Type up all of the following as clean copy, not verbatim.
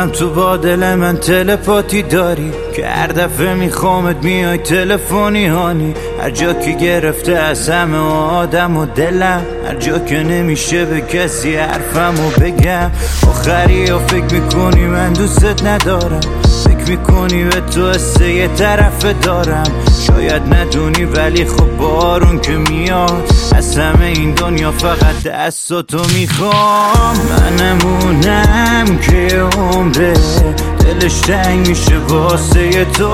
میدونم تو با دل من تلپاتی داری که هر دفعه میخوامت میای تلفنی هانی. هر جا که گرفته از همه آدم و دلم، هر جا که نمیشه به کسی حرفمو بگم. آخری ها فکر میکنی من دوستت ندارم، فکر میکنی به تو حسه یه طرف دارم. شاید ندونی ولی خب بارون که میاد از همه این دنیا فقط دستاتو میخوام. منمونم که عمره دلش تنگ میشه واسه تو.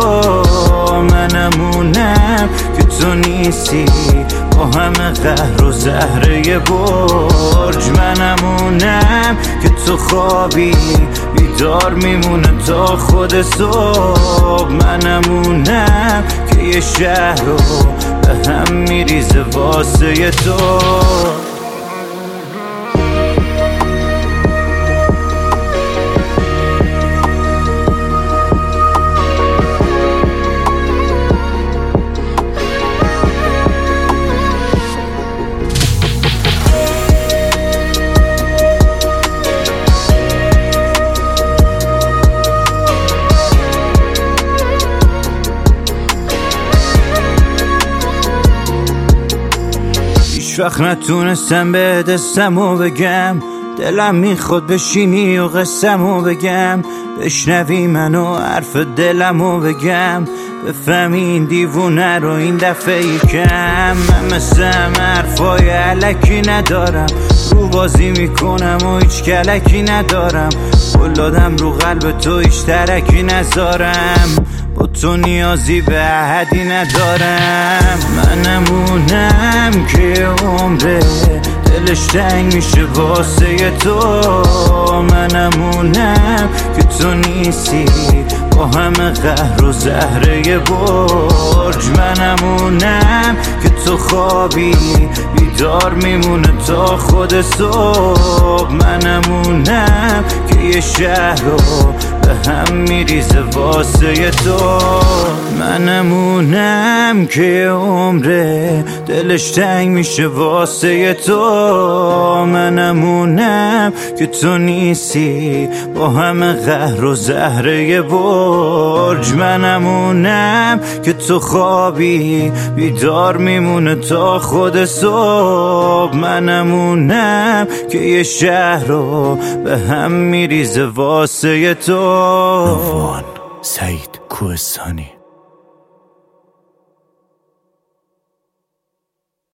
منمونم که تو نیستی با همه قهر و زهره یه برج. منمونم که تو خوابی بیدار میمونه تا خود صبح. منمونم که یه شهر رو به هم میریزه واسه تو. هیچ وقت نتونستم به دستمو بگم، دلم میخواد بشینی و قصه‌مو بگم. بشنوی منو حرف دلمو بگم، بفهمی این دیوونه رو این دفعه یکم. من مثل همه حرفای علکی ندارم، رو بازی میکنم و هیچ کلکی ندارم. قول دادم رو قلب تو هیچ ترکی نذارم، با تو نیازی به احدی ندارم. منمونم که عمره دلش تنگ میشه واسه تو. منمونم که تو نیستی با همه قهر و زهره برج. منمونم که تو خوابی بیدار میمونه تا خود صبح. منمونم که یه شهر رو به هم میریزه واسه تو. منمونم که عمره دلش تنگ میشه واسه تو. منمونم که تو نیستی با همه قهر و زهره برج. منمونم که تو خوابی بیدار میمونه تا خود صبح. منمونم که یه شهر رو به هم میریزه واسه تو. روان سعید کوهستانی.